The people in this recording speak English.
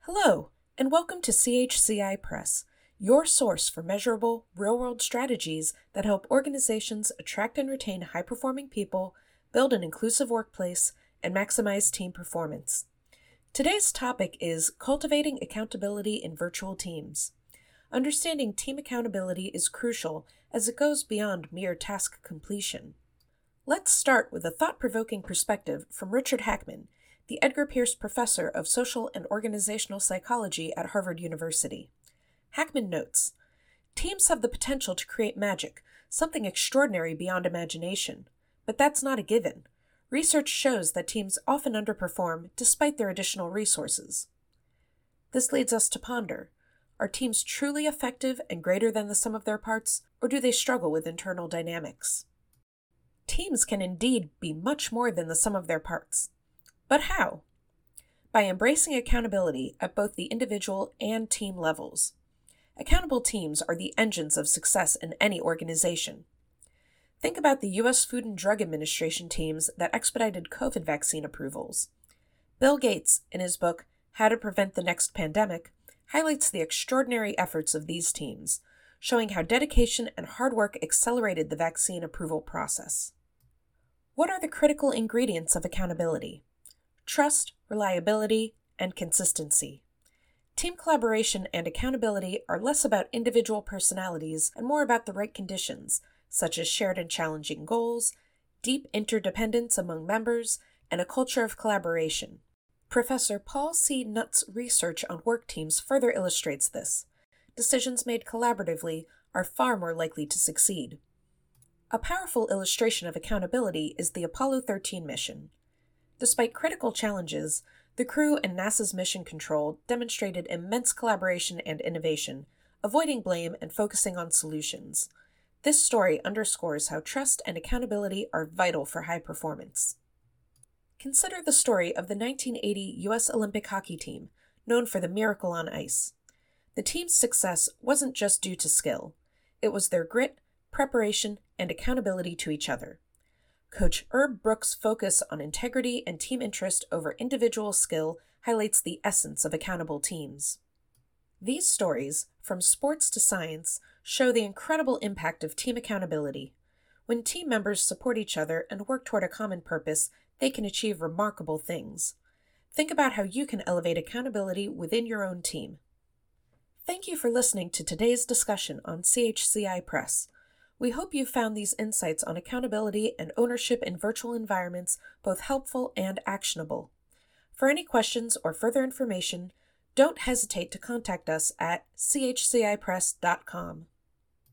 Hello, and welcome to CHCI Press, your source for measurable, real-world strategies that help organizations attract and retain high-performing people, build an inclusive workplace, and maximize team performance. Today's topic is cultivating accountability in virtual teams. Understanding team accountability is crucial as it goes beyond mere task completion. Let's start with a thought-provoking perspective from Richard Hackman, the Edgar Pierce Professor of Social and Organizational Psychology at Harvard University. Hackman notes, "Teams have the potential to create magic, something extraordinary beyond imagination. But that's not a given. Research shows that teams often underperform despite their additional resources." This leads us to ponder, are teams truly effective and greater than the sum of their parts, or do they struggle with internal dynamics? Teams can indeed be much more than the sum of their parts. But how? By embracing accountability at both the individual and team levels. Accountable teams are the engines of success in any organization. Think about the U.S. Food and Drug Administration teams that expedited COVID vaccine approvals. Bill Gates, in his book, How to Prevent the Next Pandemic, highlights the extraordinary efforts of these teams, showing how dedication and hard work accelerated the vaccine approval process. What are the critical ingredients of accountability? Trust, reliability, and consistency. Team collaboration and accountability are less about individual personalities and more about the right conditions, such as shared and challenging goals, deep interdependence among members, and a culture of collaboration. Professor Paul C. Nutt's research on work teams further illustrates this. Decisions made collaboratively are far more likely to succeed. A powerful illustration of accountability is the Apollo 13 mission. Despite critical challenges, the crew and NASA's mission control demonstrated immense collaboration and innovation, avoiding blame and focusing on solutions. This story underscores how trust and accountability are vital for high performance. Consider the story of the 1980 U.S. Olympic hockey team, known for the Miracle on Ice. The team's success wasn't just due to skill. It was their grit, preparation, and accountability to each other. Coach Herb Brooks' focus on integrity and team interest over individual skill highlights the essence of accountable teams. These stories, from sports to science, show the incredible impact of team accountability. When team members support each other and work toward a common purpose, they can achieve remarkable things. Think about how you can elevate accountability within your own team. Thank you for listening to today's discussion on CHCI Press. We hope you found these insights on accountability and ownership in virtual environments both helpful and actionable. For any questions or further information, don't hesitate to contact us at chcipress.com.